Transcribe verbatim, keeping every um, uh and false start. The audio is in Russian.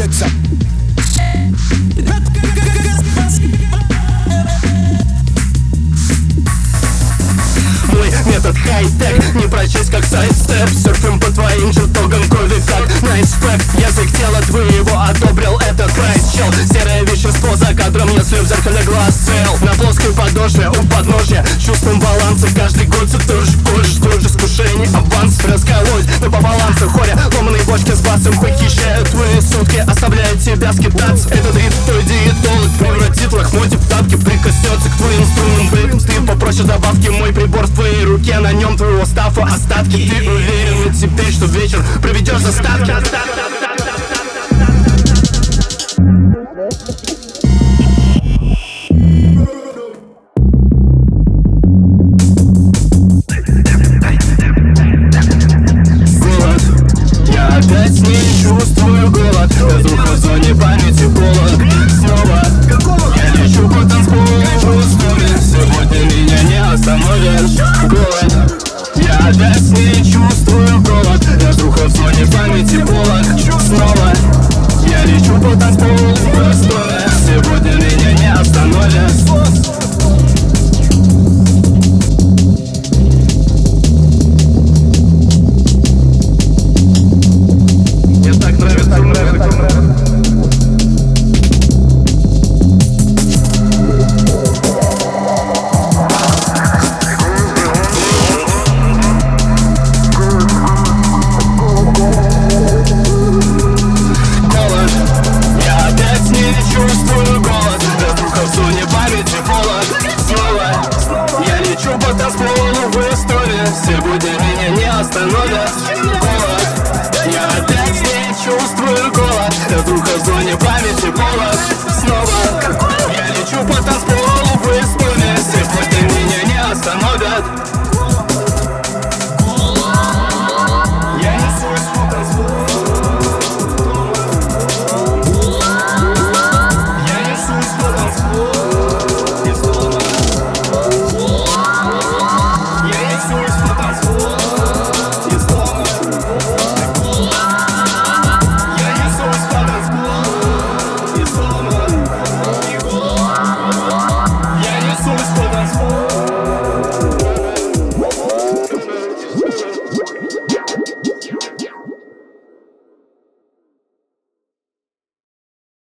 checks up. Мой метод хай-тек, не прочесть как сайд-степ. Серфим по твоим чертогам крови как найтспэк. Язык тела твоего одобрил, это крайчел. Серое вещество за кадром, если в зеркале глаз цел. На плоской подошве у подножья чувствуем баланс. И каждый год все тоже колешь, тоже искушений аванс. Расколоть, но по балансу хоря ломаные бочки с басом похищают твои сутки, оставляют тебя скитаться. Этот ритм твой диетолог превратит лохмотья в тапки, прикоснется к твоим струнам. Ты попросишь добавки, мой прибор в твоей руке, на нем твоего стафа остатки. Ты уверен теперь, что вечер проведешь за ставки. Опять не чувствую голод, без рук в зоне памяти голод. Снова я лечу по танцполу в истории. Сегодня меня не остановишь. Голод. Я опять не чувствую голод, без рук в зоне памяти голод. Снова я лечу по танцполу в истории. Сегодня меня не остановишь. Чувствую голод, без духа в зоне памяти голод. Снова я лечу по танцполу в истории. Сегодня меня не остановят. Голод. Я опять не чувствую голод, без духа в зоне памяти голод.